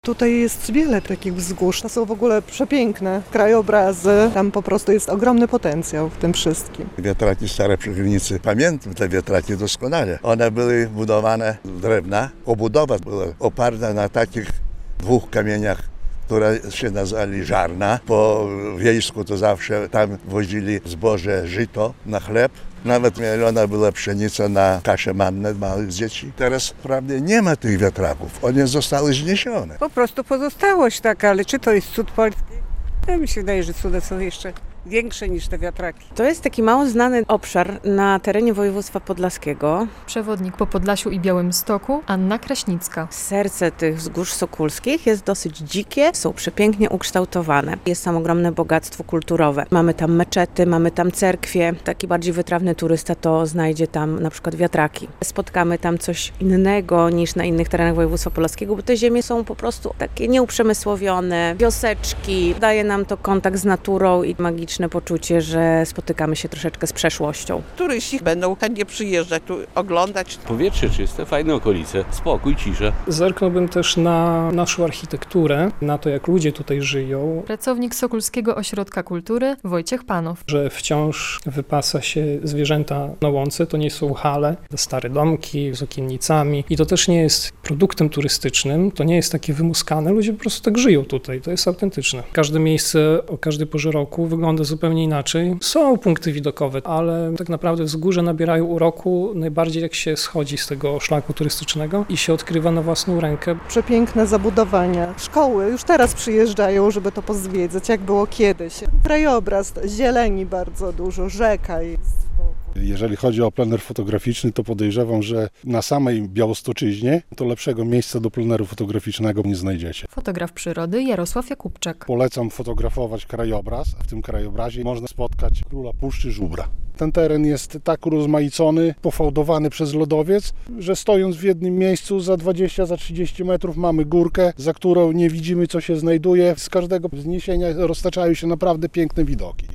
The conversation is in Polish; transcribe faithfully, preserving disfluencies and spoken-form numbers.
Tutaj jest wiele takich wzgórz, to są w ogóle przepiękne krajobrazy, tam po prostu jest ogromny potencjał w tym wszystkim. Wiatraki Stare Przygranicy, pamiętam te wiatraki doskonale. One były budowane z drewna, obudowa była oparta na takich dwóch kamieniach, które się nazwali żarna. Po wiejsku to zawsze tam wozili zboże, żyto na chleb. Nawet mielona była pszenica na kaszę mannę małych dzieci. Teraz wprawdzie nie ma tych wiatraków, one zostały zniesione. Po prostu pozostałość taka, ale czy to jest cud Polski? Ja mi się wydaje, że cuda są jeszcze większe niż te wiatraki. To jest taki mało znany obszar na terenie województwa podlaskiego. Przewodnik po Podlasiu i Białymstoku, Anna Kraśnicka. Serce tych wzgórz sokulskich jest dosyć dzikie, są przepięknie ukształtowane. Jest tam ogromne bogactwo kulturowe. Mamy tam meczety, mamy tam cerkwie. Taki bardziej wytrawny turysta to znajdzie tam na przykład wiatraki. Spotkamy tam coś innego niż na innych terenach województwa podlaskiego, bo te ziemie są po prostu takie nieuprzemysłowione, wioseczki. Daje nam to kontakt z naturą i magiczne poczucie, że spotykamy się troszeczkę z przeszłością. Turyści będą chętnie przyjeżdżać tu oglądać. Powietrze czyste, fajne okolice, spokój, cisza. Zerknąłbym też na naszą architekturę, na to, jak ludzie tutaj żyją. Pracownik Sokulskiego Ośrodka Kultury Wojciech Panow. Że wciąż wypasa się zwierzęta na łące, to nie są hale, to stare domki z okiennicami i to też nie jest produktem turystycznym, to nie jest takie wymuskane, ludzie po prostu tak żyją tutaj, to jest autentyczne. Każde miejsce o każdej porze roku wygląda zupełnie inaczej. Są punkty widokowe, ale tak naprawdę wzgórze nabierają uroku najbardziej jak się schodzi z tego szlaku turystycznego i się odkrywa na własną rękę. Przepiękne zabudowania. Szkoły już teraz przyjeżdżają, żeby to pozwiedzać, jak było kiedyś. Krajobraz, zieleni bardzo dużo, rzeka jest. Jeżeli chodzi o plener fotograficzny, to podejrzewam, że na samej Białostoczyźnie to lepszego miejsca do pleneru fotograficznego nie znajdziecie. Fotograf przyrody Jarosław Jakubczak. Polecam fotografować krajobraz, a w tym krajobrazie można spotkać króla Puszczy Żubra. Ten teren jest tak urozmaicony, pofałdowany przez lodowiec, że stojąc w jednym miejscu za dwadzieścia, za trzydzieści metrów mamy górkę, za którą nie widzimy, co się znajduje. Z każdego wzniesienia roztaczają się naprawdę piękne widoki.